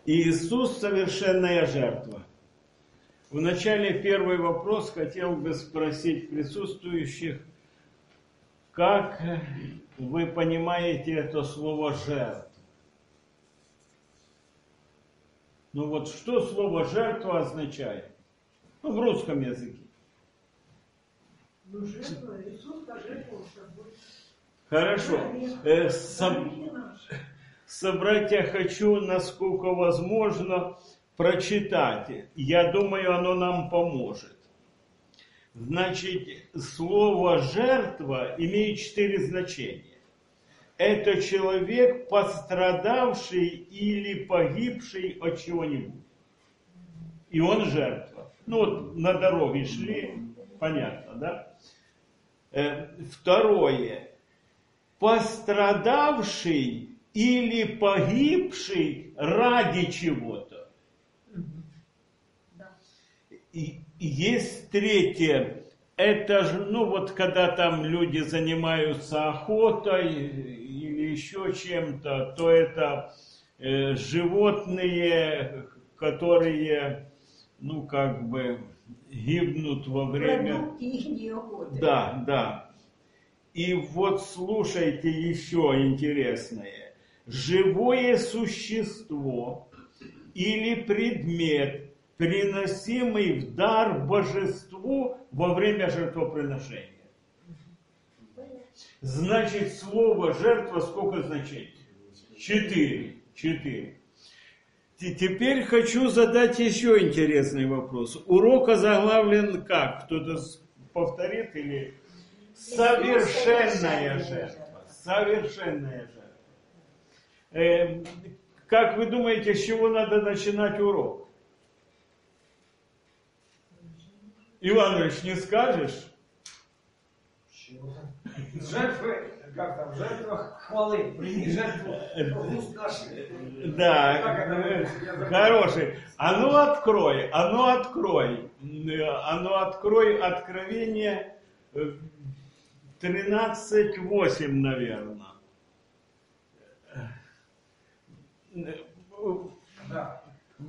Иисус совершенная жертва. Вначале первый вопрос хотел бы спросить присутствующих, как вы понимаете это слово «жертва»? Ну вот что слово «жертва» означает? Ну, в русском языке. Ну, жертва, Иисус пожертвовал собой. Хорошо. Собрать я хочу, насколько возможно, прочитать. Я думаю, оно нам поможет. Значит, слово «жертва» имеет 4 значения. Это человек, пострадавший или погибший от чего-нибудь. И он жертва. Ну вот на дороге шли, понятно, да? Второе. Пострадавший или погибший ради чего-то. И есть третье. Это же, ну вот когда там люди занимаются охотой или еще чем-то, то это животные, которые, ну как бы, гибнут во время... Продукты их охоты. Да, да. И вот слушайте еще интересное. Живое существо или предмет, приносимый в дар божеству во время жертвоприношения. Значит, слово «жертва» сколько значений? 4. Теперь хочу задать еще интересный вопрос. Урок озаглавлен как? Кто-то повторит или... Совершенная жертва. Совершенная жертва. Как вы думаете, с чего надо начинать урок? Иванович, не скажешь? Жертвы, как там, жертва хвалы, прими жертву уст наших. Да, хороший. А ну открой Откровение 13:8, наверное. Да.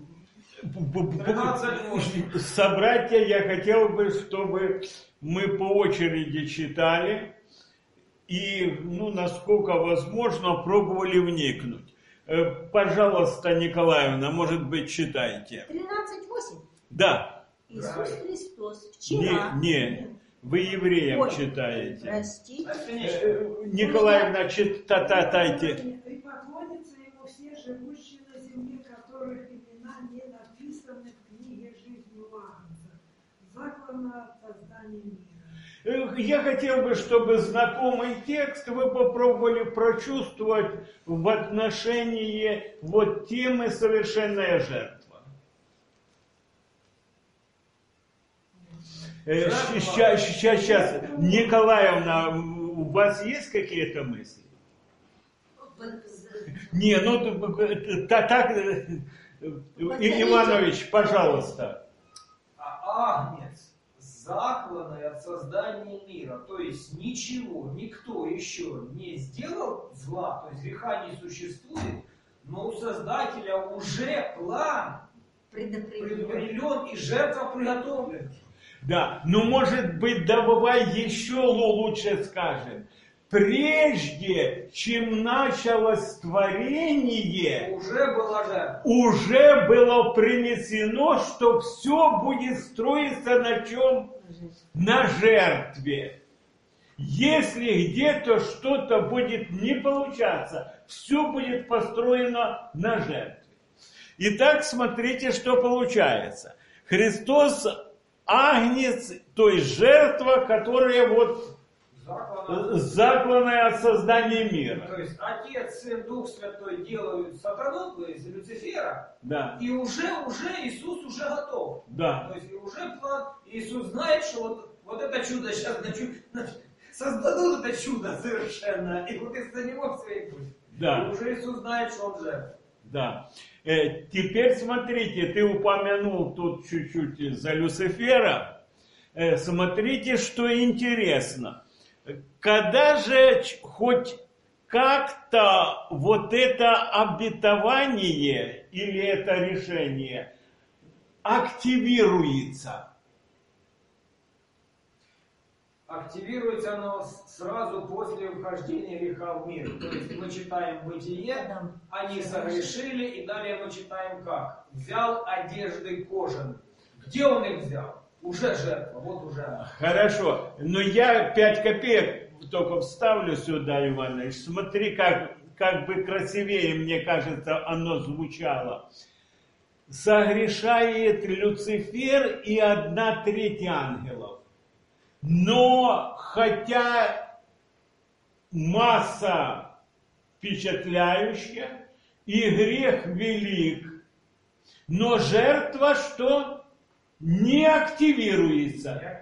Собратья, я хотел бы, чтобы мы по очереди читали и, ну, насколько возможно, пробовали вникнуть. Пожалуйста, Николаевна, может быть, читайте. 13:8? Да. Иисус Христос вчера... Не, вы евреям Ой, читаете. Простите. Николаевна, читайте. И поклонятся ему все живущие на земле, которых имена не написаны в книге жизни Агнца, заклана от создания мира. Я хотел бы, чтобы знакомый текст вы попробовали прочувствовать в отношении вот темы «Совершенная жертва». Сейчас. Николаевна, у вас есть какие-то мысли? Не, ну так, Иванович, пожалуйста. Агнец, закланный от создания мира, то есть ничего, никто еще не сделал зла, то есть греха не существует, но у Создателя уже план предопределен и жертва приготовлена. Да, ну может быть, давай еще лучше скажем. Прежде чем началось творение, уже было принесено, что все будет строиться на чем? На жертве. Если где-то что-то будет не получаться, все будет построено на жертве. Итак, смотрите, что получается. Христос агнец, то есть жертва, которая вот закланная от создания мира. То есть Отец, Сын, Дух Святой делают сатану, то есть Люцифера, да. И уже Иисус уже готов. Да. То есть уже план, Иисус знает, что вот это чудо сейчас создадут это чудо совершенно, и вот из-за него все и будет. Да. И уже Иисус знает, что он жертва. Да. Теперь смотрите, ты упомянул тут чуть-чуть за Люцифера. Смотрите, что интересно. Когда же хоть как-то вот это обетование или это решение активируется. Активируется оно сразу после вхождения греха в мир. То есть мы читаем Бытие, они согрешили, и далее мы читаем как? Взял одежды кожаные. Где он их взял? Уже жертва, вот уже. Хорошо, но я 5 копеек только вставлю сюда, Иванович. Смотри, как бы красивее, мне кажется, оно звучало. Согрешает Люцифер и 1/3 ангелов. Но хотя масса впечатляющая и грех велик, но жертва что? Не активируется.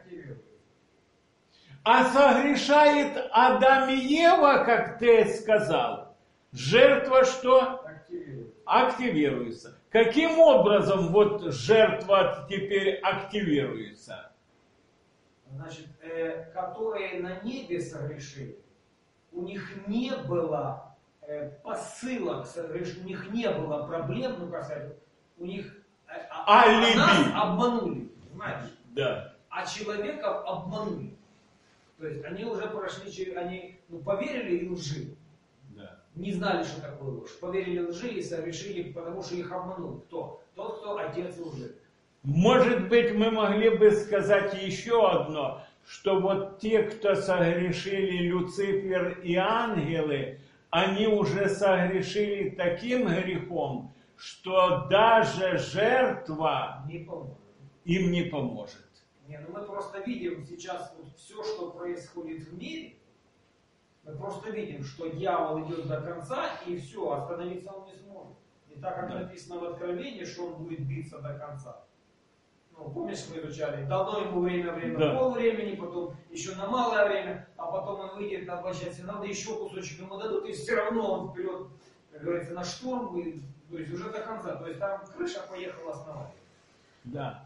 А согрешает Адам и Ева, как ты сказал, жертва что? Активируется. Каким образом вот жертва теперь активируется? Значит, которые на небе согрешили, у них не было посылок, у них не было проблем, ну как сказать, у них нас обманули, понимаешь? Да. А человека обманули. То есть они уже прошли, они поверили и лжи. Да. Не знали, что такое ложь. Поверили лжи и согрешили, потому что их обманул. Кто? Тот, кто отец лжи. Может быть, мы могли бы сказать еще одно, что вот те, кто согрешили Люцифер и ангелы, они уже согрешили таким грехом, что даже жертва им не поможет. Не, ну мы просто видим сейчас вот все, что происходит в мире, мы просто видим, что дьявол идет до конца, и все, остановиться он не сможет. И так как написано в Откровении, что он будет биться до конца. Ну, помнишь, мы изучали, дано ему время, полвремени, потом еще на малое время, а потом он выйдет на площадь, надо еще кусочек ему дадут, и все равно он вперед, как говорится, на штурм, и, то есть уже до конца. То есть там крыша поехала основательно. Да.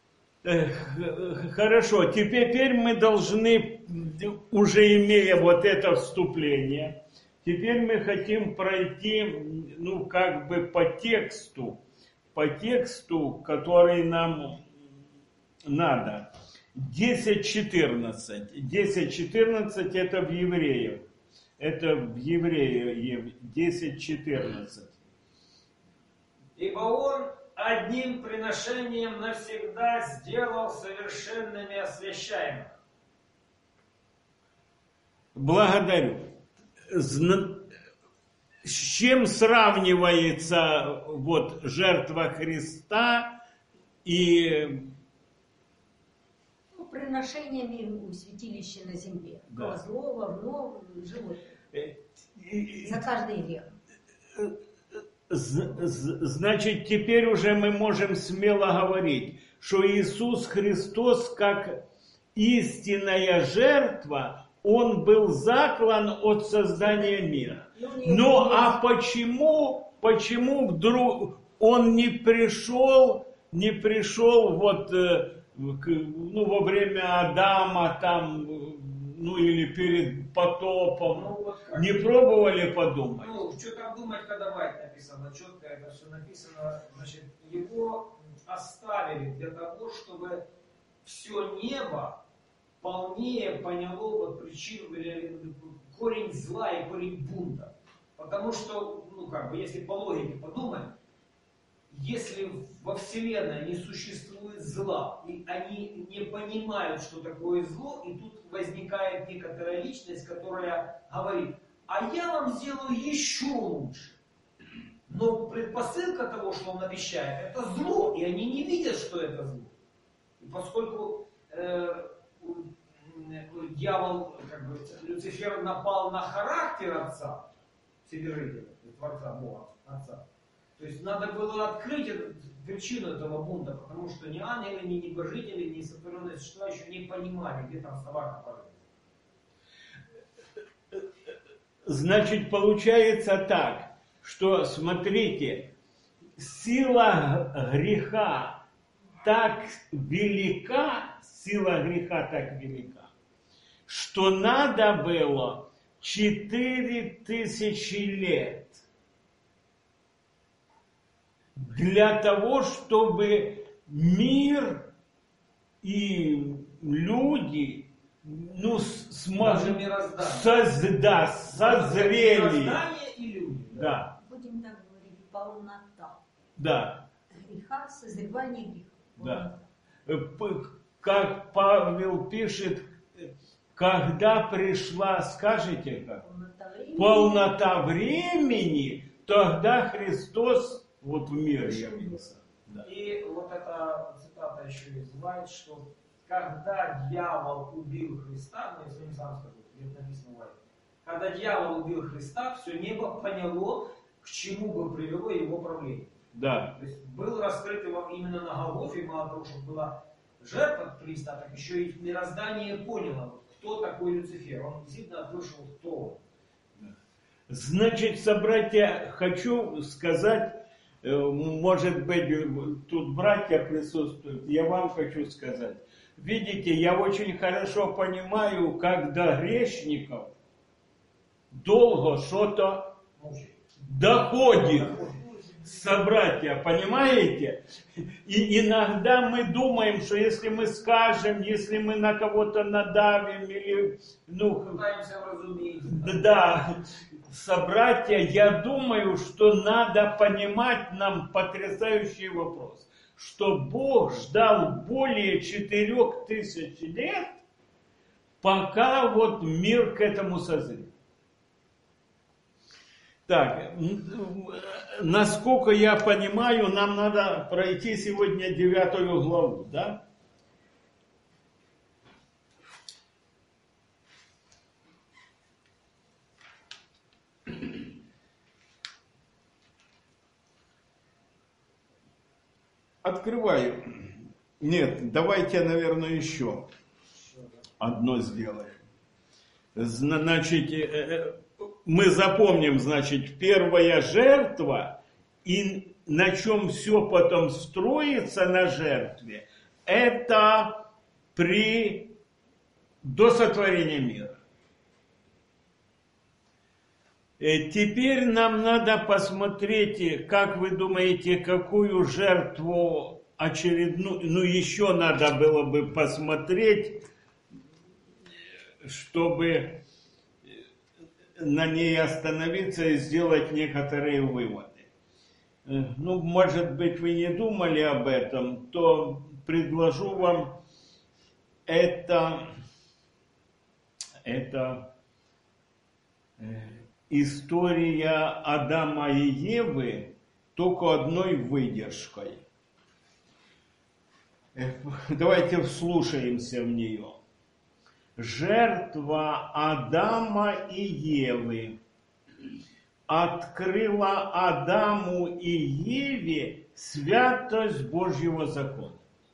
Хорошо, теперь мы должны, уже имея вот это вступление, теперь мы хотим пройти, ну, как бы по тексту, который нам надо. 10:14. 10:14 это в Евреев. Это в Евреев 10:14. Ибо он одним приношением навсегда сделал совершенными освящаемых. Благодарю. С чем сравнивается вот жертва Христа и приношениями у святилища на земле? Да. Козлова, внов, животных. За каждый грех. Значит, теперь уже мы можем смело говорить, что Иисус Христос, как истинная жертва, Он был заклан от создания мира. Ну а почему вдруг Он не пришел вот во время Адама там, ну или перед потопом? Ну, вот не пробовали подумать? Ну, что там думать, когда Вайт написано, четко это все написано, значит, его оставили для того, чтобы все небо полнее поняло вот причину, корень зла и корень бунта. Потому что, ну как бы, если по логике подумать, если во Вселенной не существует зла, и они не понимают, что такое зло, и тут возникает некоторая личность, которая говорит, а я вам сделаю еще лучше. Но предпосылка того, что он обещает, это зло, и они не видят, что это зло. И поскольку дьявол, как бы, Люцифер напал на характер Отца, Вседержителя, Творца Бога, Отца, то есть надо было открыть причину этого бунта, потому что ни ангелы, ни небожители, ни сотворенные существа еще не понимали, где там собака порылась. Значит, получается так, что, смотрите, сила греха так велика, что надо было 4000 лет для того, чтобы мир и люди Даже смогли мироздание. созрели. Мироздание и люди. Да, Будем так говорить, полнота да. греха, созревание греха. Да. Полнота. Как Павел пишет, когда пришла, скажите как? Полнота времени. Полнота времени, тогда Христос вот в мир явился. Да. И вот эта цитата еще излагает, что когда дьявол убил Христа, ну если не сам скажу, где написано в Библии, когда дьявол убил Христа, все небо поняло, к чему бы привело его правление. Да. То есть был раскрыт именно на Голгофе, мало того, что была жертва Христа, так еще и мироздание поняло, кто такой Люцифер. Он действительно вышел, кто он. Значит, собратья, хочу сказать, может быть, тут братья присутствуют, я вам хочу сказать. Видите, я очень хорошо понимаю, когда грешников долго что-то доходит. Собратья, понимаете? И иногда мы думаем, что если мы скажем, если мы на кого-то надавим или, Пытаемся вразумить. да, собратья, я думаю, что надо понимать нам потрясающий вопрос, что Бог ждал более 4000 лет, пока вот мир к этому созрел. Так, насколько я понимаю, нам надо пройти сегодня 9 главу, да? Открываю. Нет, давайте, наверное, еще одно сделаем. Значит, мы запомним, значит, первая жертва, и на чем все потом строится на жертве, это до сотворения мира. Теперь нам надо посмотреть, как вы думаете, какую жертву очередную, еще надо было бы посмотреть, чтобы на ней остановиться и сделать некоторые выводы. Может быть, вы не думали об этом, то предложу вам это история Адама и Евы, только одной выдержкой. Давайте вслушаемся в нее. Жертва Адама и Евы открыла Адаму и Еве святость Божьего закона.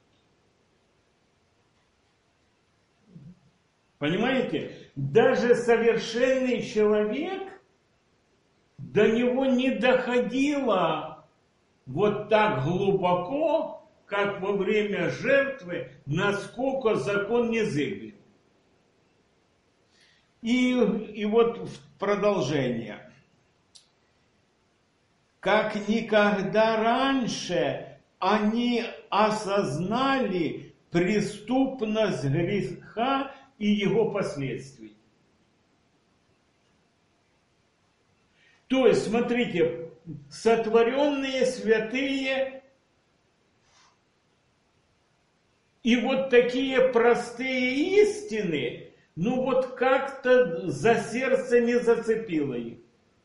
Понимаете? Даже совершенный человек, до него не доходило вот так глубоко, как во время жертвы, насколько закон незыблем. И вот в продолжение. Как никогда раньше они осознали преступность греха и его последствий. То есть, смотрите, сотворенные святые и вот такие простые истины, вот как-то за сердце не зацепило их.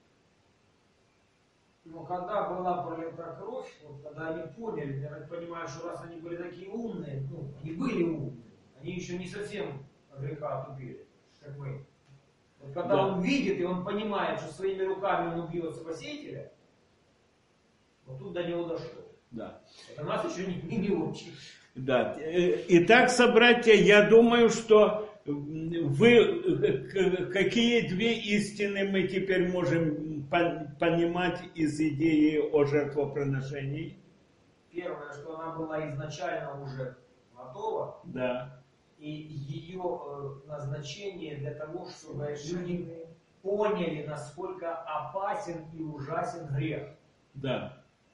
Но когда была пролита кровь, вот когда они поняли, я так понимаю, что раз они были такие умные, они были умные, они еще не совсем греха отупили, как мы. Вот когда он видит и он понимает, что своими руками он убьет Спасителя, вот тут до него дошло. Да. Это нас еще не очень. Да. Итак, собратья, я думаю, что какие две истины мы теперь можем понимать из идеи о жертвоприношении? Первое, что она была изначально уже готова. Да. И ее назначение для того, чтобы люди поняли, насколько опасен и ужасен грех. Да.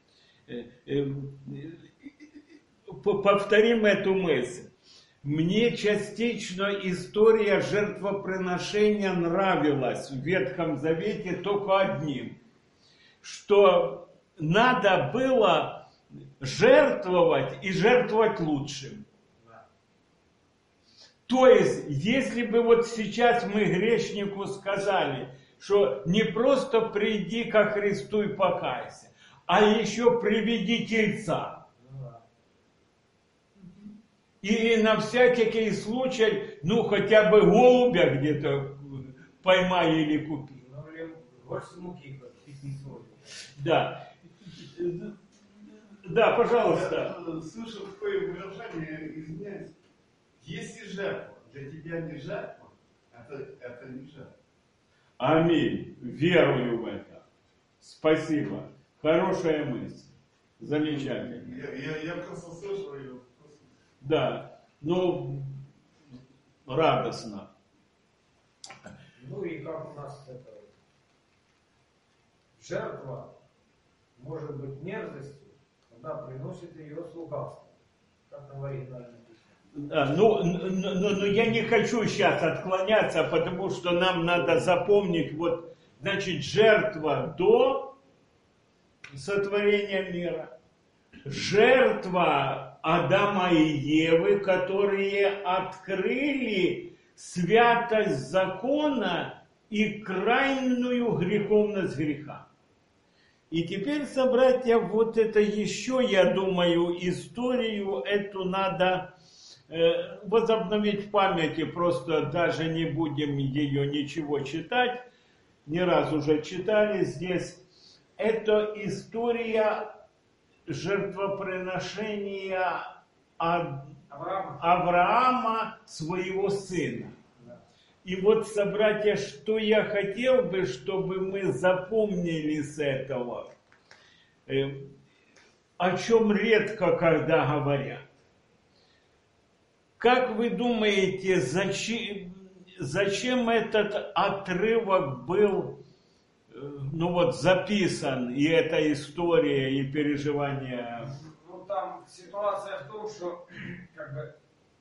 Повторим эту мысль. Мне частично история жертвоприношения нравилась в Ветхом Завете только одним, что надо было жертвовать и жертвовать лучшим. То есть, если бы вот сейчас мы грешнику сказали, что не просто приди ко Христу и покайся, а еще приведи тельца. И на всякий случай, ну хотя бы голубя где-то поймай или купи. Ну, или горсть муки, как Да. Да, пожалуйста. Я слышал такое выражение, извиняюсь, если жертва для тебя не жертва, это не жертва. Аминь. Верую в это. Спасибо. Хорошая мысль. Замечательно. Я просто слышал ее. Да. Ну, радостно. Ну и как у нас это жертва может быть мерзостью, когда приносит ее с лукавством. Как на оригинале написано. Да, но я не хочу сейчас отклоняться, потому что нам надо запомнить, вот, значит, жертва до сотворения мира, жертва Адама и Евы, которые открыли святость закона и крайнюю греховность греха. И теперь, собратья, вот это еще, я думаю, историю эту надо возобновить в памяти, просто даже не будем ее ничего читать, не раз уже читали здесь. Это история жертвоприношения Авраама, своего сына. И вот, собратья, что я хотел бы, чтобы мы запомнили с этого, о чем редко когда говорят. Как вы думаете, зачем этот отрывок был, ну вот, записан, и эта история, и переживания? Ну там ситуация в том, что как бы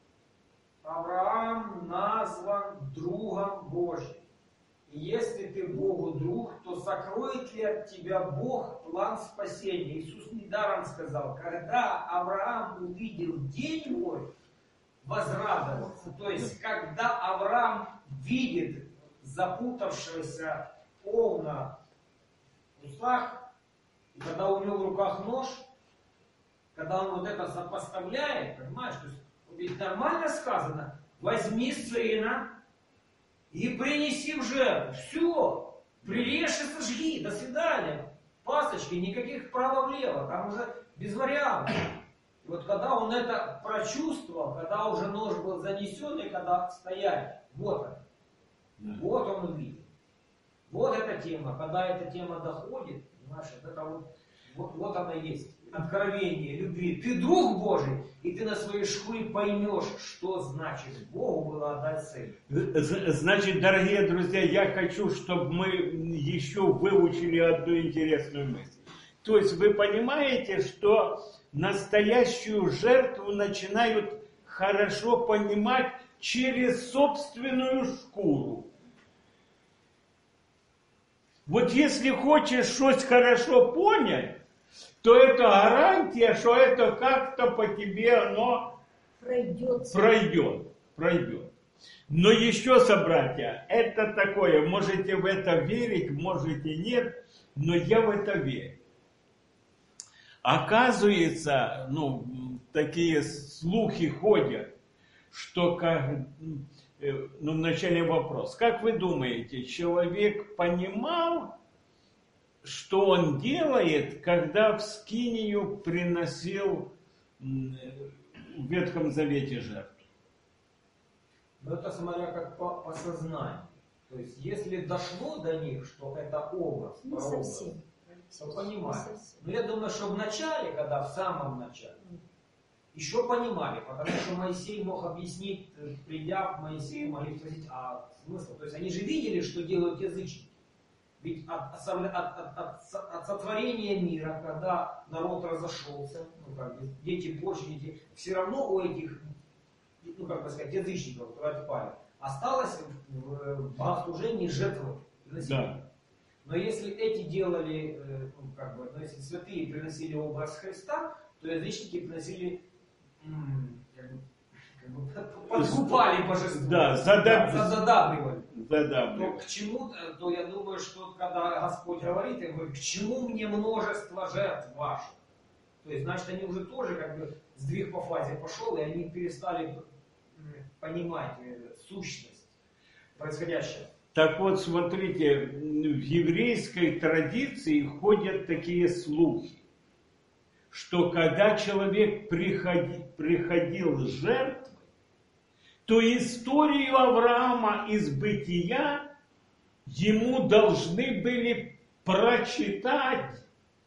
Авраам назван другом Божьим. И если ты Богу друг, то сокроет ли от тебя Бог план спасения? Иисус недаром сказал, когда Авраам увидел день мой, возрадовался. То есть, когда Авраам видит запутавшегося овна в кустах, и когда у него в руках нож, когда он вот это сопоставляет, понимаешь, то есть, ведь нормально сказано, возьми сына и принеси в жертву. Все, прирежь и сожги, до свидания. Пасочки, никаких вправо-влево, там уже без вариантов. И вот когда он это прочувствовал, когда уже нож был занесен, и когда стоять, вот он. Вот он увидел. Вот эта тема. Когда эта тема доходит, понимаешь, это вот она есть. Откровение любви. Ты друг Божий, и ты на своей шкуре поймешь, что значит Богу было отдать сына. Значит, дорогие друзья, я хочу, чтобы мы еще выучили одну интересную мысль. То есть вы понимаете, что настоящую жертву начинают хорошо понимать через собственную шкуру. Вот если хочешь что-то хорошо понять, то это гарантия, что это как-то по тебе оно пройдет. Но еще, собратья, это такое, можете в это верить, можете нет, но я в это верю. Оказывается, такие слухи ходят, что вначале вопрос. Как вы думаете, человек понимал, что он делает, когда в скинию приносил в Ветхом Завете жертву? Но это смотря как по сознанию. То есть, если дошло до них, что это образ, Не совсем. то понимают. Но я думаю, что в начале, когда в самом начале, еще понимали, потому что Моисей мог объяснить, придя к Моисею, могли спросить, а смысл? То есть они же видели, что делают язычники. Ведь от сотворения мира, когда народ разошелся, ну, как бы, дети больше, дети, все равно у этих, ну, как бы сказать, язычников, которые отпали, осталось в богослужении жертвы. Да. Но если эти делали, ну, как бы, но если святые приносили образ Христа, то язычники приносили, как бы, подкупали божество, Да, задабривали. Да. То к чему, то я думаю, что когда Господь говорит, я говорю, к чему мне множество жертв ваших? То есть, значит, они уже тоже как бы сдвиг по фазе пошел, и они перестали понимать сущность происходящего. Так вот, смотрите, в еврейской традиции ходят такие слухи, что когда человек приходил с жертвой, то историю Авраама из Бытия ему должны были прочитать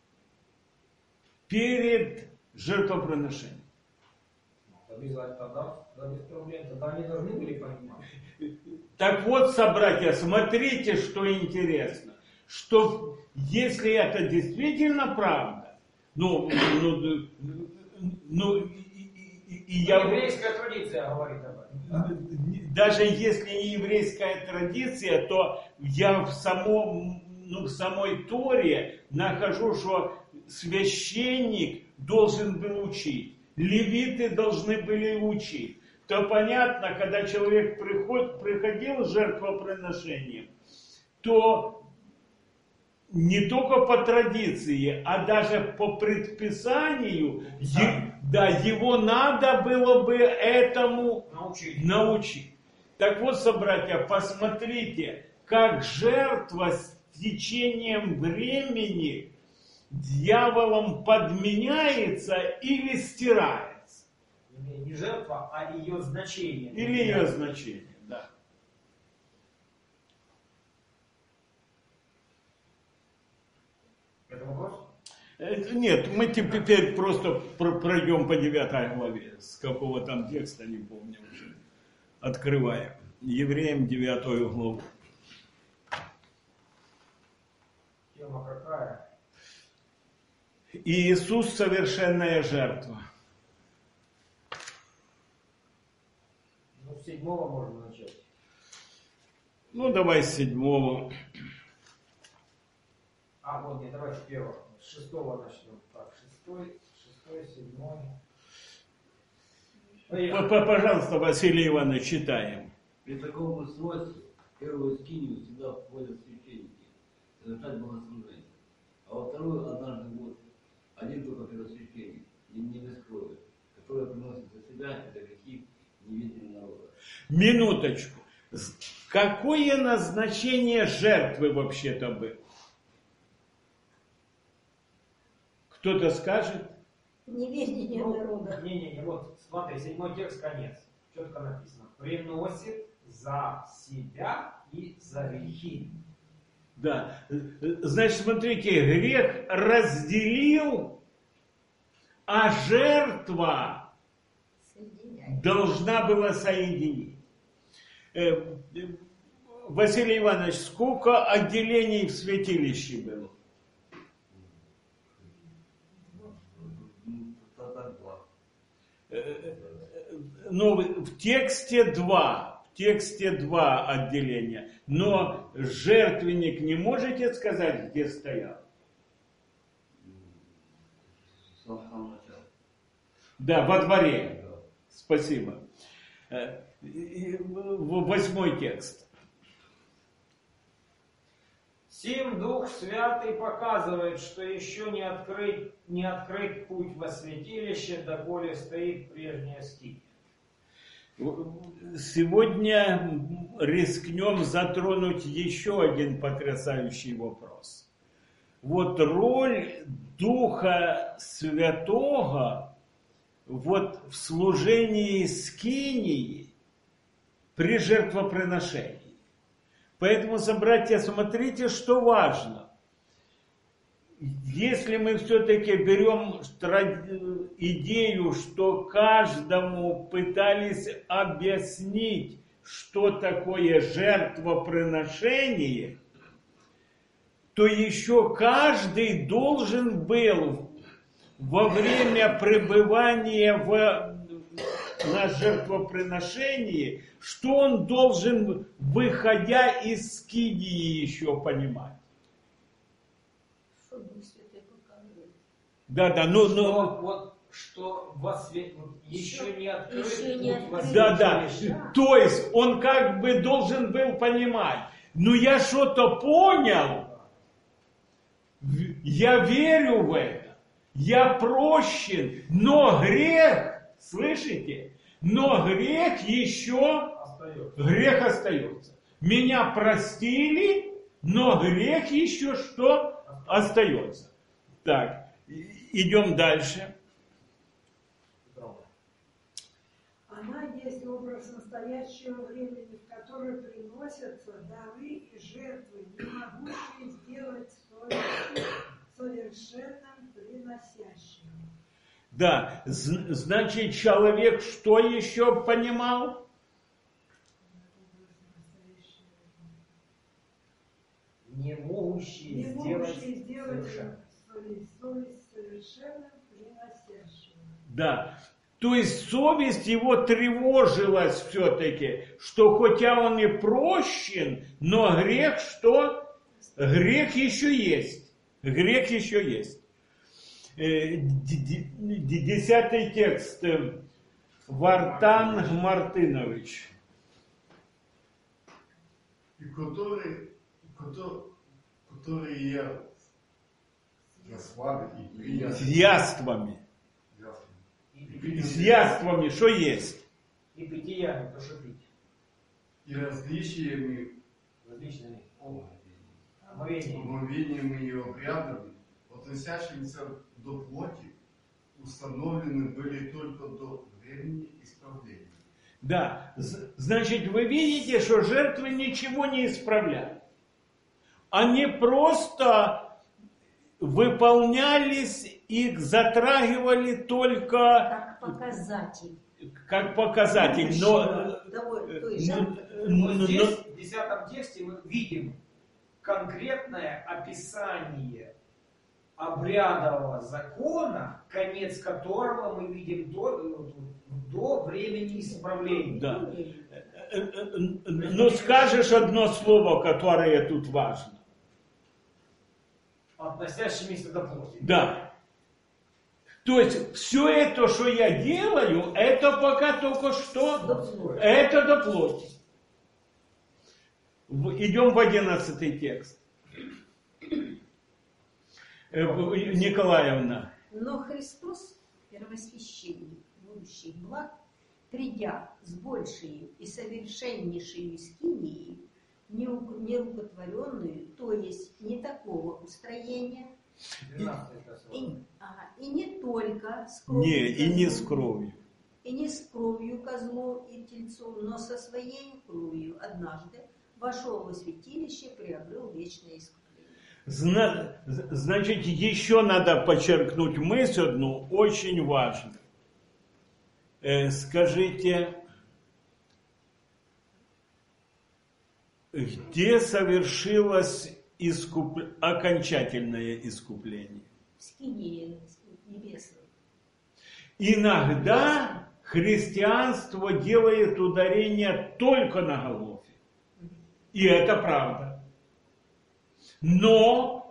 перед жертвоприношением. Обязательно, да, без проблем. Тогда они должны были понимать. Так вот, собратья, смотрите, что интересно, что если это действительно правда, Еврейская традиция говорит об этом. Да? Даже если не еврейская традиция, то я в самой Торе нахожу, что священник должен был учить, левиты должны были учить. То понятно, когда человек приходил с жертвоприношением, то не только по традиции, а даже по предписанию, его надо было бы этому научить. Так вот, собратья, посмотрите, как жертва с течением времени дьяволом подменяется или стирается. Не жертва, а ее значение. Или ее значение, да. Это вопрос? Нет, мы теперь просто пройдем по 9 главе. С какого там текста, не помню уже. Открываем. Евреям 9 главу. Тема какая? Иисус совершенная жертва. Ну, с 7 можно начать. Ну, давай с 7. А, вот, нет, давай с 1. С 6 начнем. Так, 6, 7. Пожалуйста, Василий Иванович, читаем. При таком устройстве первую скинию всегда входят священники совершать богослужение. А во вторую однажды в год один только первосвященник, не без крови, который приносит за себя и за грехи невидимого народа. Минуточку. Какое назначение жертвы вообще-то было? Кто-то скажет? Неведение народа. Не, вот, смотри, 7 текст, конец. Четко написано. Приносит за себя и за грехи. Да. Значит, смотрите, грех разделил, а жертва должна была соединить. Василий Иванович, сколько отделений в святилище было? Ну, в тексте 2. В тексте 2 отделения. Но жертвенник не можете сказать, где стоял? Да, во дворе. Спасибо. 8 текст. Сим Дух Святый показывает, что еще не открыт путь во святилище, доколе стоит прежняя скиния. Сегодня рискнем затронуть еще один потрясающий вопрос. Вот роль Духа Святого вот в служении скинии при жертвоприношении. Поэтому, собратья, смотрите, что важно. если мы все-таки берем идею, что каждому пытались объяснить, что такое жертвоприношение, то еще каждый должен был во время пребывания на жертвоприношении, что он должен, выходя из скинии, еще понимать. Что Дух Святой показывает? Да, Что еще не открыт. Еще не открыт. Да. То есть он как бы должен был понимать, ну я что-то понял, я верю в это, я прощен, но грех, слышите, но грех еще, грех остается. Меня простили, но грех еще что остается. Так, идем дальше. Она есть образ настоящего времени, в которое приносятся дары и жертвы, не могущие сделать совесть совершенным приносящим. Да, значит, человек что еще понимал? Не могущие сделать совершенным. Совесть совершенным приносящим. Да. То есть совесть его тревожилась все-таки, что хотя он и прощен, но грех что? Грех еще есть. Грех еще есть. 10 текст. Вартан Мартынович. И которые я заслали и приняли. С яствами. С яствами что есть? И питьями, то что пить. И различиями, Различными омовениями. омовениями и обрядами, относящимися до плоти, установлены были только до времени исправления. Да, значит, вы видите, что жертвы ничего не исправляют. Они просто выполнялись, их затрагивали только как показатель. как показатель. Но То есть Вот здесь, в 10 тексте, мы видим конкретное описание обрядового закона, конец которого мы видим до времени исправления. да. Но скажешь одно слово, которое тут важно. Относящимися до плоти. Да. То есть все это, что я делаю, это пока только что, это до плоти. Идем в 11 текст. Николаевна. Но Христос, первосвященник будущих благ, придя с большей и совершеннейшей скинией, нерукотворенную, то есть не такого устроения, и не только с кровью, и не с кровью. И не с кровью козлов и тельцов, но со своей кровью однажды вошел во святилище, приобрел вечное искупление. Значит, еще надо подчеркнуть мысль одну, очень важную. Скажите, где совершилось окончательное искупление? В скинии небесной. Иногда христианство делает ударение только на Голгофе. И это правда. Но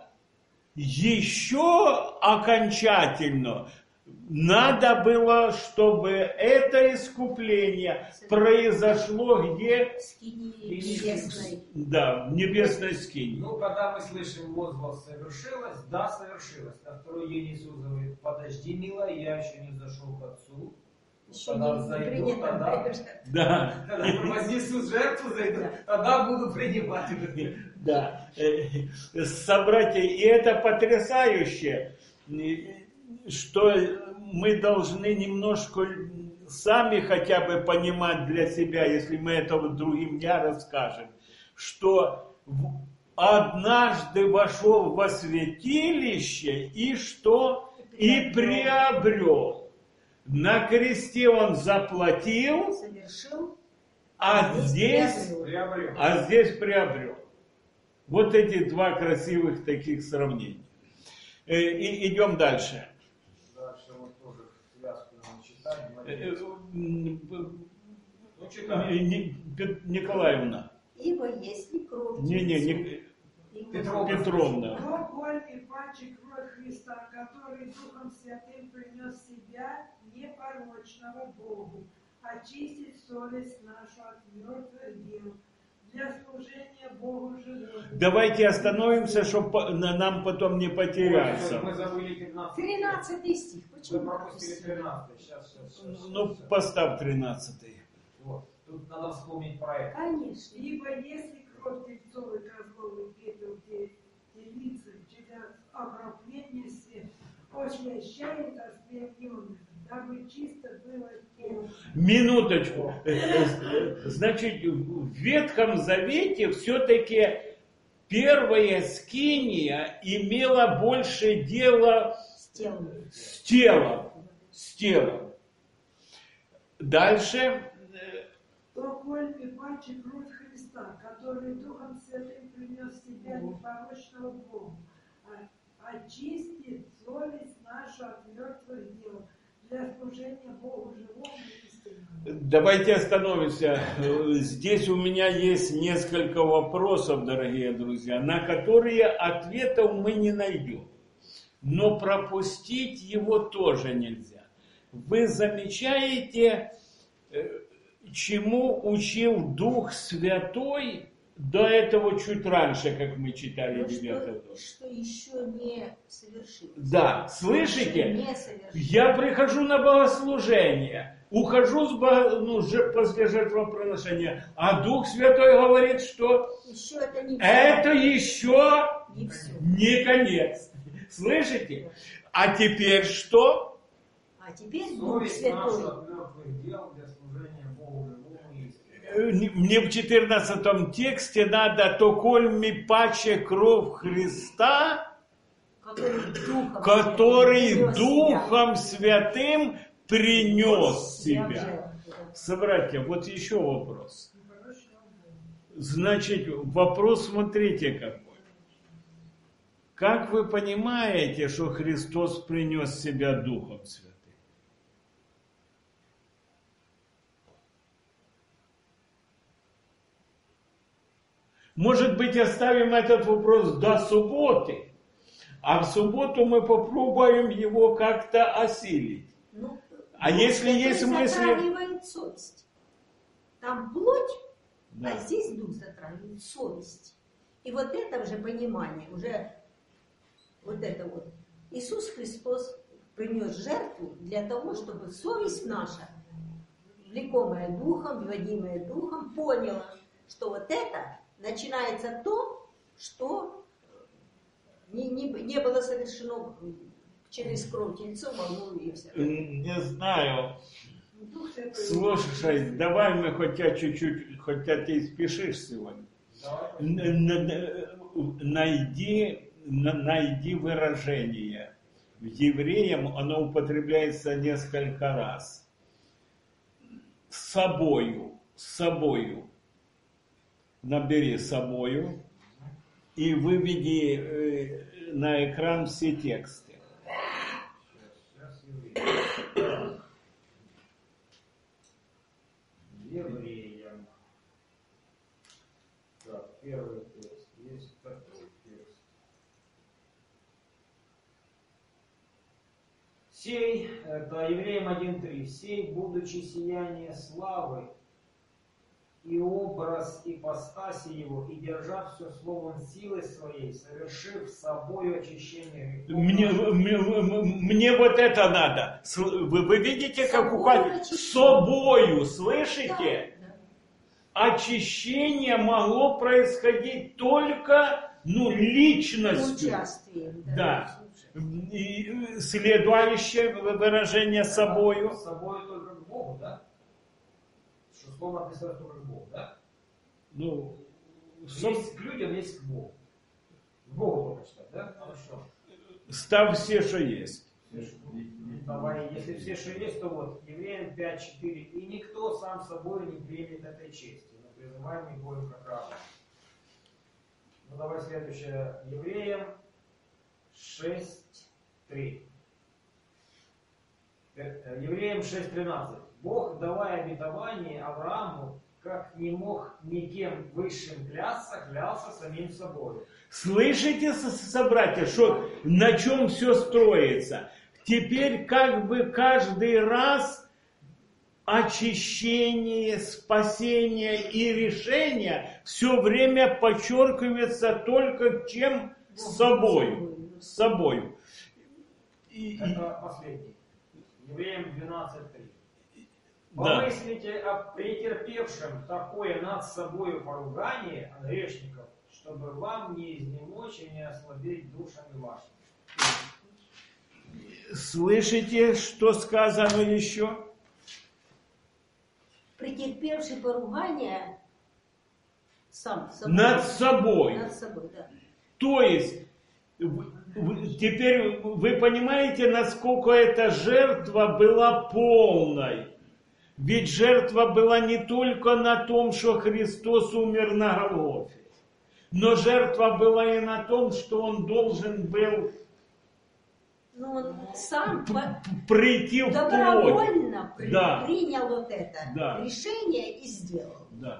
еще окончательно надо было, чтобы это искупление произошло где? В скинии небесной. Да, в небесной скинии. Ну, когда мы слышим возглас «совершилось», да, совершилось. На второй день Иисус говорит: подожди, милая, я еще не взошел к Отцу. Еще Когда не взойду, принято, тогда, Да. когда вознесу жертву, зайду, тогда буду принимать. Да. Собратья, и это потрясающе, что мы должны немножко сами хотя бы понимать для себя, если мы это другим не расскажем, что однажды вошел во святилище и что? И приобрел. На кресте он заплатил, Совершил, а здесь приобрел. приобрел. Вот эти два красивых таких сравнения. И идем дальше. Дальше вот тоже связку надо читать. Ну, читай. Николаевна. Ибо если кровь Петровна. Но коль и паче кровь Христа, который Духом Святым принес себя непорочного Богу, очистить совесть нашу от мертвых дел, для служения Богу живому. Давайте остановимся, чтобы нам потом не потеряться. Мы забыли 15. 13 стих. Вы Почему? пропустили 13. Сейчас. Ну, поставь 13. Вот. Тут надо вспомнить проект. Конечно. Ибо если кровь тельцов и козлов и пепел телицы через окропление свет освящает оскверненных, дабы чисто было тело. Минуточку. Значит, в Ветхом Завете все-таки первая скиния имела больше дела с телом. Дальше. То коль и паче кровь Христа, который Духом Святым принес себя непорочного Богу, очистит совесть нашу от мертвых дел, для служения Богу живому и истинному. Давайте остановимся. Здесь у меня есть несколько вопросов, дорогие друзья, на которые ответов мы не найдем. Но пропустить его тоже нельзя. Вы замечаете, чему учил Дух Святой до этого чуть раньше, как мы читали 9 главу? Что еще не совершилось. Да, слышите? Не совершилось. Я прихожу на богослужение, ухожу после жертвоприношения, а Дух Святой говорит, что Еще это не это еще не все. не конец. Слышите? А теперь что? А теперь Дух Совесть наша Святой. от мертвых дел для служения Богу живому и истинному. Мне в 14 тексте надо «То коль ми паче кровь Христа, который Духом Святым принес себя». Собратья, вот еще вопрос. Значит, вопрос смотрите какой. Как вы понимаете, что Христос принес себя Духом Святым? Может быть, оставим этот вопрос до субботы, а в субботу мы попробуем его как-то осилить. Ну, А если есть мысли... затрагивает совесть. Там плоть, Да. а здесь Дух затрагивает совесть. И вот это уже понимание, уже вот это вот. Иисус Христос принес жертву для того, чтобы совесть наша, влекомая Духом, вводимая Духом, поняла, что вот это начинается то, что не было совершено через кровь тельцов, волну и все. Не знаю. Дух Святой. Слушай, давай мы хотя чуть-чуть, хотя ты и спешишь сегодня. Найди выражение. В Евреям оно употребляется несколько раз. С собою. Набери собою и выведи на экран все тексты. Евреям. Так, первый текст. Есть такой текст. Сей, это Евреям 1.3. Сей, будучи сияние славы, и образ ипостаси его, и держа все словом силы своей, совершив собою очищение грехов. Мне вот это надо. Вы видите, как указано? Собою, слышите? Очищение могло происходить только, личностью. Участием. Да. И следующее выражение собою. Собою только к Богу, да? Что слово написано только к Богу, да? Ну, Есть к людям, есть к Богу. Богу только читать, да? Хорошо. Став все, что есть. Давай, если все, что есть, то вот, Евреям 5:4. И никто сам собой не примет этой чести, но призываемый Богом как раба. Ну давай следующее. Евреям 6:3. Евреям 6:13. Бог, давая обетование Аврааму, как не мог никем высшим клясться, клялся самим собой. Слышите, собратья, что на чем все строится? Теперь как бы каждый раз очищение, спасение и решение все время подчеркивается только чем? С собой. С собой. Это последний. Евреям 12:3. Да. Помыслите о претерпевшем такое над собою поругание от грешников, чтобы вам не изнемочь и не ослабеть душами вашими. Слышите, что сказано еще? Претерпевший поругание сам собой. Над собой. Над собой, да. То есть, теперь вы понимаете, насколько эта жертва была полной. Ведь жертва была не только на том, что Христос умер на Голгофе, но жертва была и на том, что Он должен был Но он сам прийти в плоть. добровольно Да. принял вот это Да. решение и сделал. Да.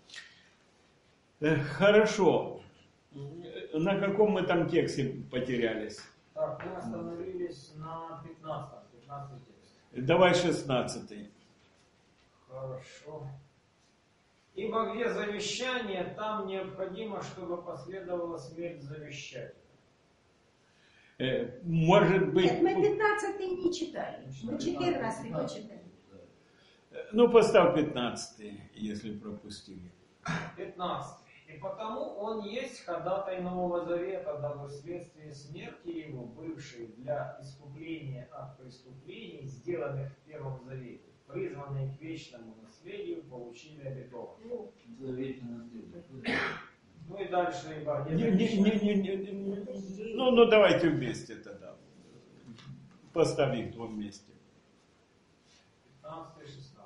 Хорошо. На каком мы там тексте потерялись? Так, мы остановились на 15 текст. Давай 16. Хорошо. Ибо где завещание, там необходимо, чтобы последовала смерть завещателя. Может быть... Нет, мы 15-й не читали. Мы 14-й почитали. Ну, поставь 15, если пропустили. 15. И потому он есть ходатай Нового Завета, дабы вследствие смерти его, бывший для искупления от преступлений, сделанных в Первом Завете, призванные к вечному наследию, получили обетованное. Ну и дальше, ибо Ну, давайте вместе тогда. Поставь их вместе. 15 и 16.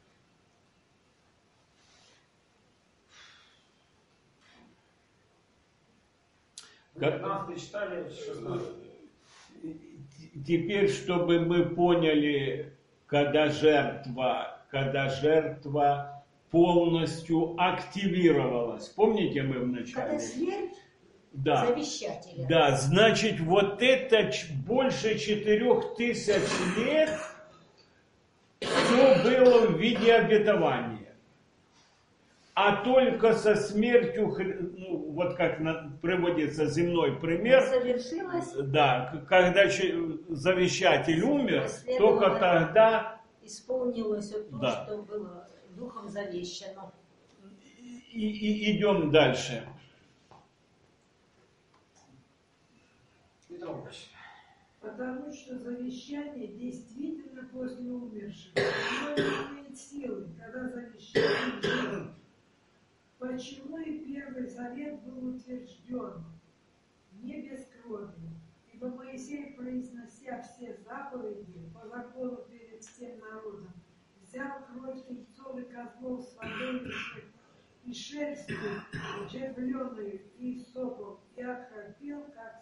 Как- 15 читали, 16. Теперь, чтобы мы поняли, когда жертва полностью активировалась. Помните, мы Когда вначале? смерть Да. завещателя. Да, значит, вот это больше 4000 лет все было в виде обетования. А только со смертью, ну, вот как приводится земной пример, Совершилось, да, когда завещатель умер, Последовало. только тогда исполнилось вот то, Да. что было духом завещано. и идем дальше. Петрович. Потому что завещание действительно после умершего, но не имеет силы, когда завещание жив. Почему и Первый Завет был утвержден не без крови? Ибо Моисей, произнося все заповеди по закону перед всем народом, взял кровь тельцов и козлов с водой и шерстью, червленую и соком, и окропил как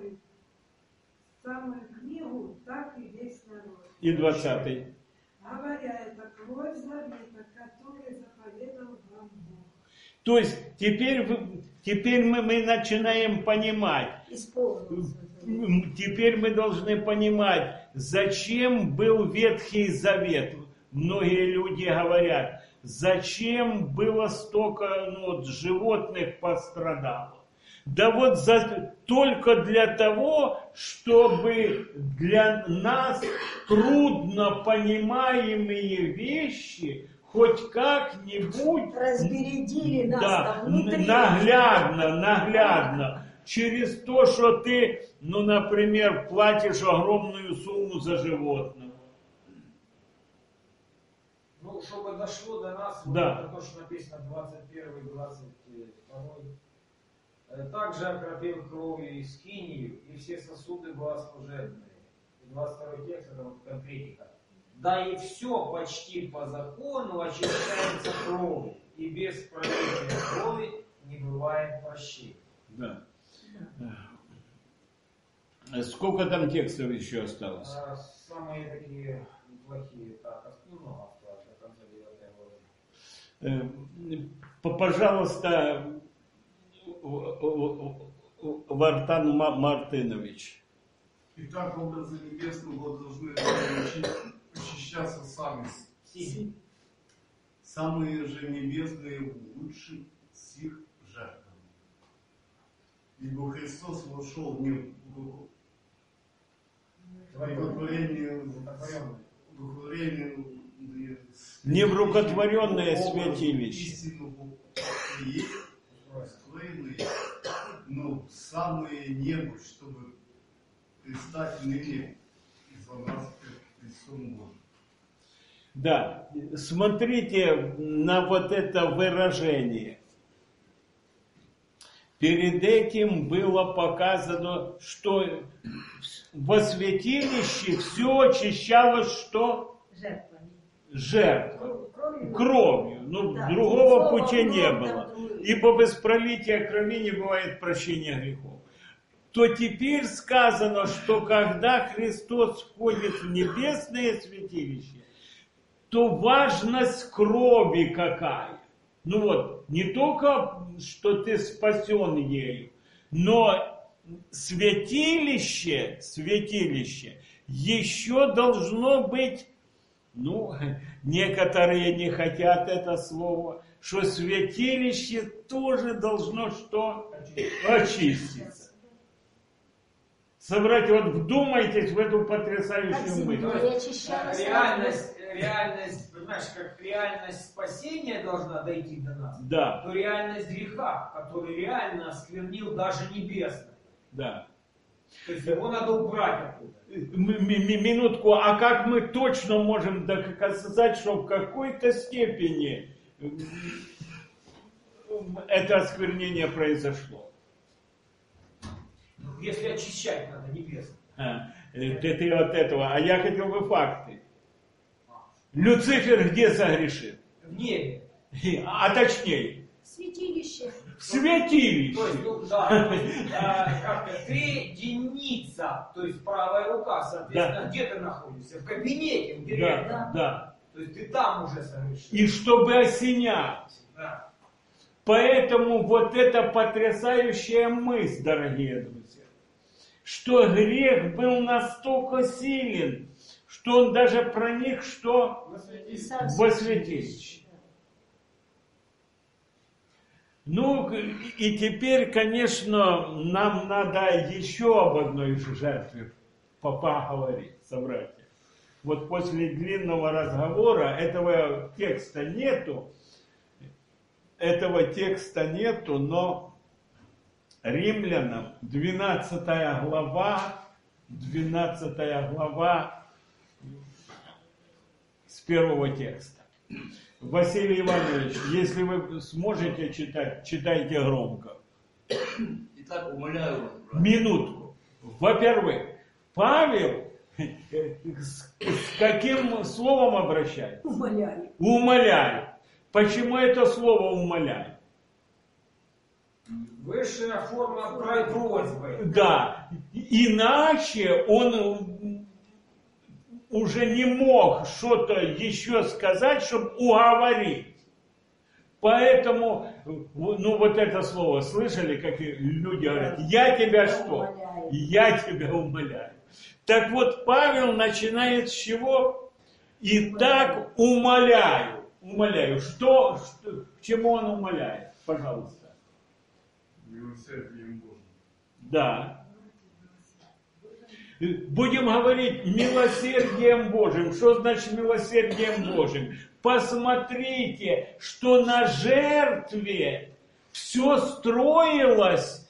самую книгу, так и весь народ. И 20. Говоря, это кровь завета, который заповедал вам Бог. То есть теперь мы начинаем понимать, Исполнилось. теперь мы должны понимать, зачем был Ветхий Завет. Многие люди говорят, зачем было столько животных пострадало. Да вот только для того, чтобы для нас трудно понимаемые вещи хоть как-нибудь Разбередили нас да, там внутри. наглядно, через то, что ты, например, платишь огромную сумму за животного. Ну, чтобы дошло до нас, Да. вот это то, что написано 21 22. Также окропил кровью и скинию, и все сосуды богослужебные. И 22 текст, это вот конкретика. Да и все почти по закону очищается кровью, и без пролития крови не бывает прощения. Да. Сколько там текстов еще осталось? Самые такие плохие, так, много осталось до конца 9 главы. Пожалуйста, Вартан Мартынович. Итак, образы небесного должны очищаться сами. Самые же небесные лучше всех жертв. Ибо Христос вошел не в не в рукотворенное святилище, но в самое небо, чтобы предстать ныне за нас пред Христом Божьим. Да, смотрите на вот это выражение. Перед этим было показано, что во святилище все очищалось что? Жертвами. Кровью. Ну, да, другого пути не было. Ибо без пролития крови не бывает прощения грехов. То теперь сказано, что когда Христос входит в небесное святилище, то важность крови какая. Ну вот, не только, что ты спасен ею, но святилище еще должно быть, ну, некоторые не хотят это слово, что святилище тоже должно что? Очиститься. Собратья, вот вдумайтесь в эту потрясающую мысль. Реальность, понимаешь, как реальность спасения должна дойти до нас, да. То реальность греха, который реально осквернил даже небесное. Да. То есть его надо убрать оттуда. Минутку, а как мы точно можем доказать, что в какой-то степени это осквернение произошло? Если очищать надо небесное. Ты от этого. А я хотел бы факты. Люцифер где согрешил? В небе. А точнее? Святилище. В святилище. То есть, ну, да, как-то треденица, то есть правая рука, соответственно, да. Где ты находишься? В кабинете, в деревне. Да. То есть ты там уже согрешил. И чтобы осенять. Да. Поэтому вот эта потрясающая мысль, дорогие друзья, что грех был настолько силен, что он даже проник что? Во святилище. Ну, и теперь, конечно, нам надо еще об одной жертве поговорить, собратья. Вот после длинного разговора этого текста нету, но Римлянам 12 глава с первого текста. Василий Иванович, если вы сможете читать, читайте громко. Итак, умоляю вас, брат. Минутку. Во-первых, Павел с каким словом обращается? Умоляю. Почему это слово умоляю? Высшая форма просьбы. Да. Иначе он уже не мог что-то еще сказать, чтобы уговорить. Поэтому, ну вот это слово, слышали, как люди говорят, я тебя что? Я тебя умоляю. Так вот, Павел начинает с чего? Итак, умоляю. Что, к чему он умоляет? Пожалуйста. Милосердием Божьим. Да. Будем говорить милосердием Божьим. Что значит милосердием Божьим? Посмотрите, что на жертве все строилось.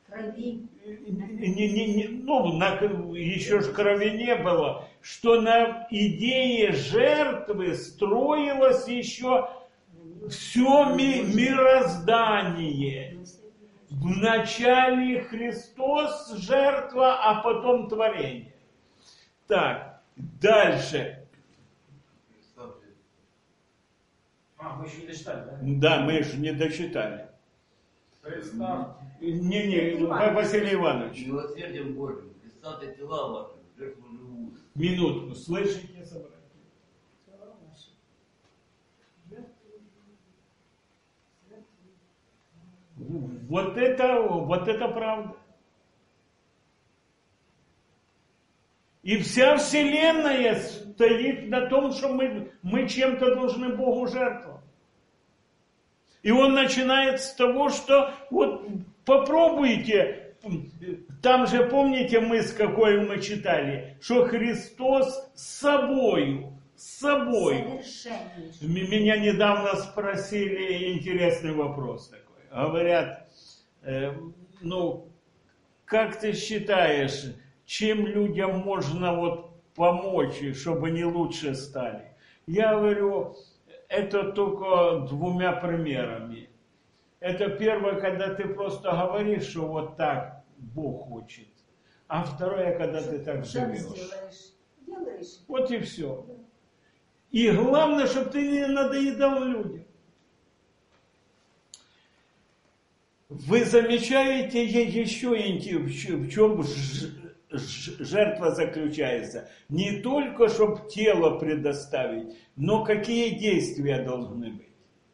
Еще ж крови не было. Что на идее жертвы строилось еще все мироздание. Вначале Христос жертва, а потом творение. Так, дальше. Мы еще не дочитали, да? Да, мы еще не дочитали. Представьте. Не, Василий Иванович. Милосердием Божьим, представьте тела ваши, жертву живую. Минутку, слышите, собратья? Вот это правда. И вся вселенная стоит на том, что мы чем-то должны Богу жертвовать. И он начинает с того, что вот попробуйте, там же помните какой мы читали, что Христос с собой. Совершеннейший. Меня недавно спросили интересный вопрос такой. Говорят, как ты считаешь, чем людям можно вот помочь, чтобы они лучше стали? Я говорю, это только двумя примерами. Это первое, когда ты просто говоришь, что вот так Бог хочет. А второе, когда ты так живешь. Делаешь. Вот и все. И главное, чтобы ты не надоедал людям. Вы замечаете еще, в чем жертва заключается? Не только, чтобы тело предоставить, но какие действия должны быть.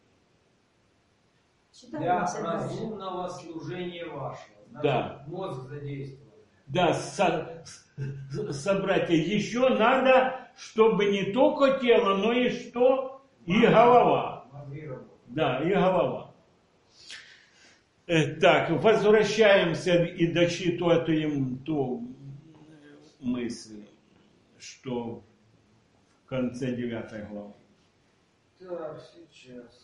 Для разумного служения вашего. Значит, Да. Мозг задействован. Да, собратья, еще надо, чтобы не только тело, но и что? И голова. Мозги работают. Да, и голова. Так, возвращаемся и дочитываем ту мысль, что в конце 9 главы. Так, сейчас.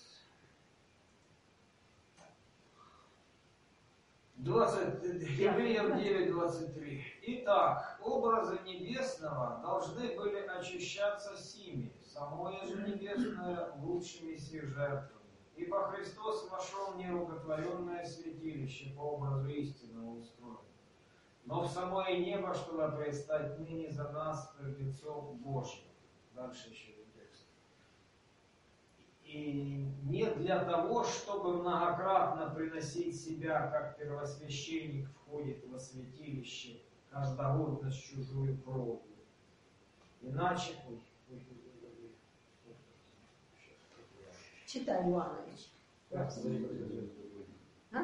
20, Евреям 9:23. Итак, образы небесного должны были очищаться сими, самое же небесное лучшими сих жертвами. Ибо Христос вошел в нерукотворенное святилище по образу истинного устроен. Но в самое небо, чтобы предстать ныне за нас пред лицом Божьим. Дальше еще текст. И не для того, чтобы многократно приносить себя, как первосвященник входит во святилище, каждогодно с чужую кровью. Иначе... Читай, Иванович. А?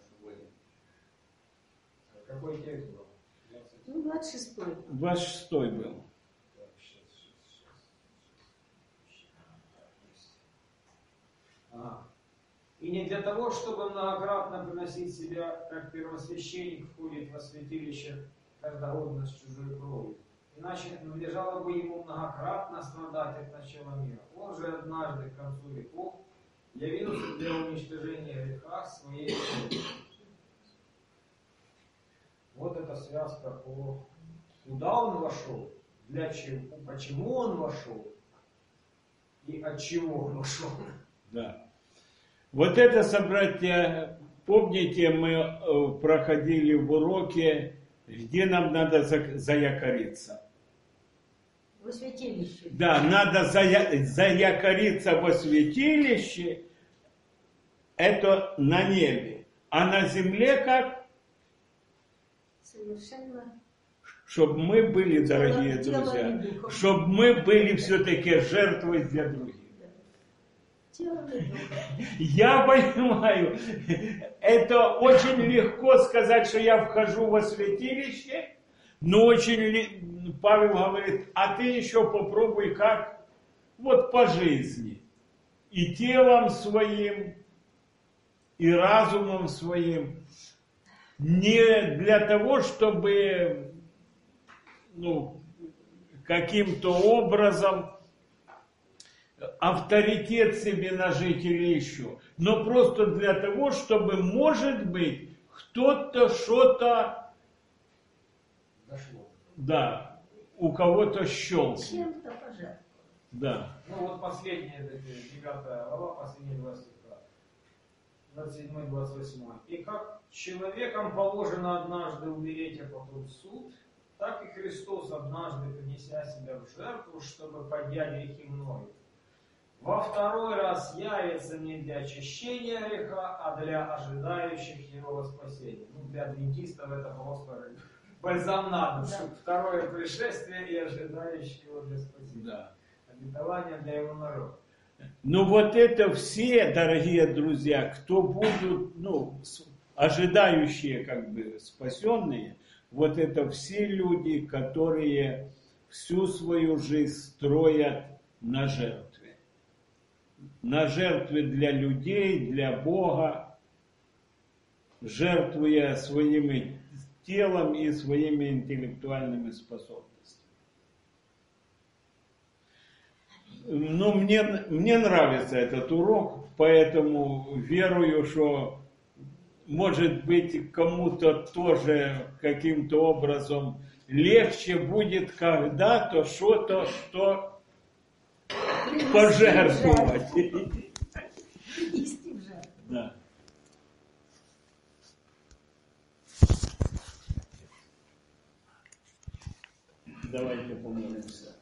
Какой текст был? 26. 26 был. И не для того, чтобы многократно приносить себя, как первосвященник входит во святилище каждогодно с чужой кровью. Иначе надлежало бы ему многократно страдать от начала мира. Он же однажды к концу веков явился для уничтожения греха своей кровью. Вот эта связка по куда он вошел, для чего, почему он вошел и от чего он вошел. Да. Вот это, собратья, помните, мы проходили в уроке, где нам надо заякориться. Во святилище. Да, надо заякориться во святилище, это на небе. А на земле как? Совершенно. Чтобы мы были, дорогие друзья, чтобы мы были все-таки жертвой для других. Я понимаю, это очень легко сказать, что я вхожу во святилище, но очень Павел говорит, а ты еще попробуй как вот по жизни. И телом своим, и разумом своим. Не для того, чтобы каким-то образом авторитет себе нажить или еще, но просто для того, чтобы, может быть, кто-то что-то, да, у кого-то щелкнет. Чем-то пожертвовать. Да. Ну вот последняя, 9 глава, последняя 2 стиха. 27-28. И как человекам положено однажды умереть, а потом суд, так и Христос однажды, принеся себя в жертву, чтобы поднять грехи мною, во второй раз явится не для очищения греха, а для ожидающих его спасения. Ну, для адвентистов это просто бальзам на душу. Да. Второе пришествие и ожидающих его для спасения. Да. Обетование для его народа. Но вот это все, дорогие друзья, кто будут, ожидающие, как бы, спасенные, вот это все люди, которые всю свою жизнь строят на жертве. На жертве для людей, для Бога, жертвуя своим телом и своими интеллектуальными способностями. Ну, мне нравится этот урок, поэтому верую, что, может быть, кому-то тоже каким-то образом легче будет когда-то что-то, что пожертвовать. Принести в жертву. Да. Давайте помолимся.